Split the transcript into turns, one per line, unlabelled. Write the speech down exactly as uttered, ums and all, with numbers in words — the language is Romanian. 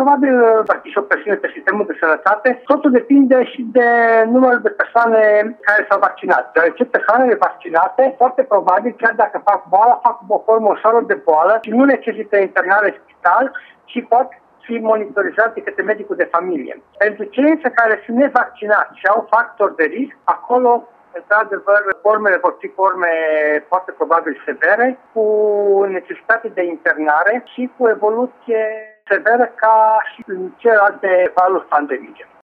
probabil va fi și o presiune pe sistemul de sănătate. Totul depinde și de numărul de persoane care s-au vaccinat. Deoarece persoanele vaccinate, foarte probabil, chiar dacă fac boala, fac o formă ușoară de boală și nu necesită internare în spital, ci pot fi monitorizat de către medicul de familie. Pentru cei care sunt nevaccinați și au factori de risc, acolo, într-adevăr, formele vor fi forme foarte probabil severe, cu necesitate de internare și cu evoluție severă ca și în celelalte valuri pandemice.